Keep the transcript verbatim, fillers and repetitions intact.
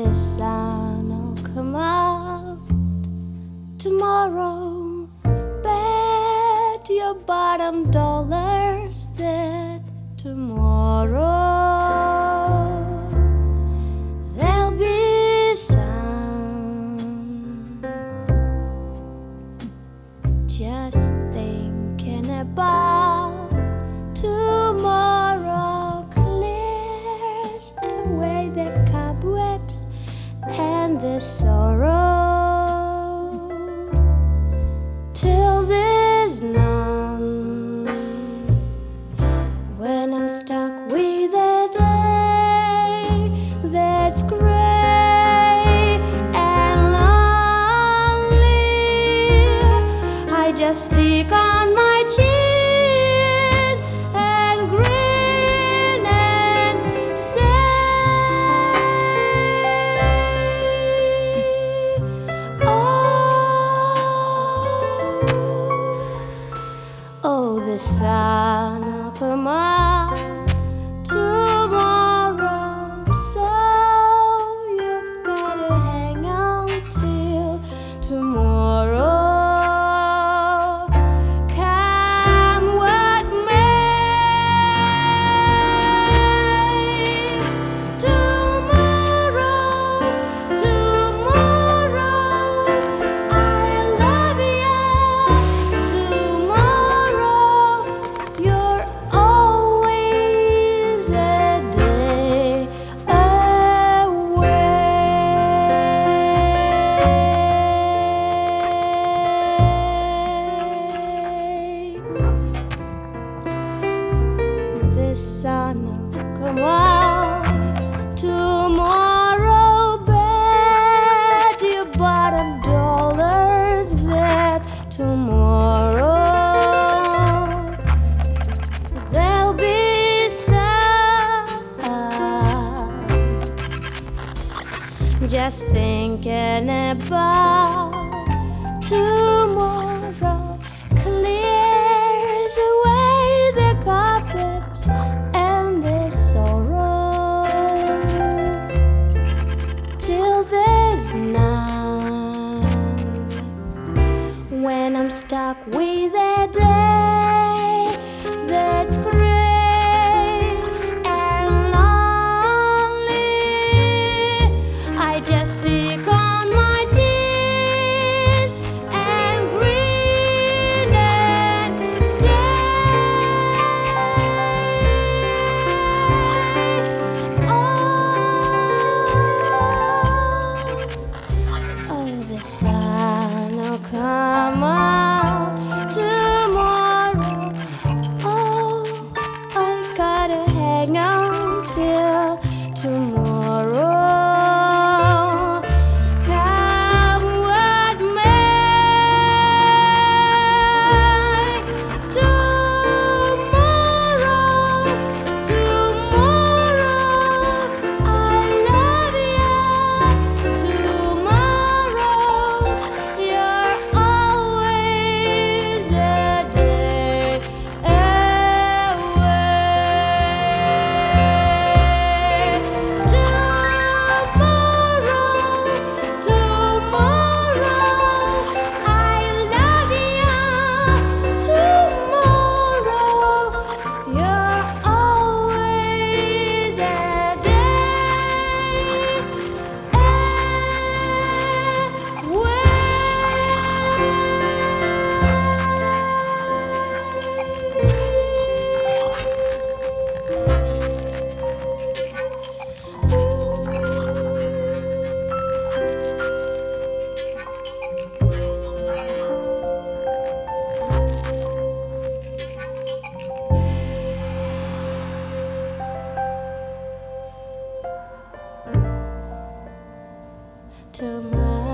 the sun will come out tomorrow. Bet your bottom dollars that tomorrow there'll be sun. Just thinking about tomorrow clears away the cobwebs and the sorrow, till there's none. When I'm stuck with a day that's gray and lonely, I just stick on my chin and grin and say, oh, the sun will come out tomorrow, so you gotta hang on till tomorrow. Come what may, tomorrow, tomorrow, I love you. Tomorrow, you're always a day away. The sun will come out tomorrow. Bet your bottom dollars that tomorrow there'll be sun. Just thinking about tomorrow clears away the cobwebs and the sorrow, till there's none. When I'm stuck with a day that's gray and lonely, I just stick on my tin and grin and say, oh, oh, the sun will come out tomorrow. Oh, I gotta hang on till tomorrow. Come what may, tomorrow, tomorrow, I love you. Tomorrow, you're always a day away. Tomorrow, tomorrow, I love you. Tomorrow, you're always a tomorrow.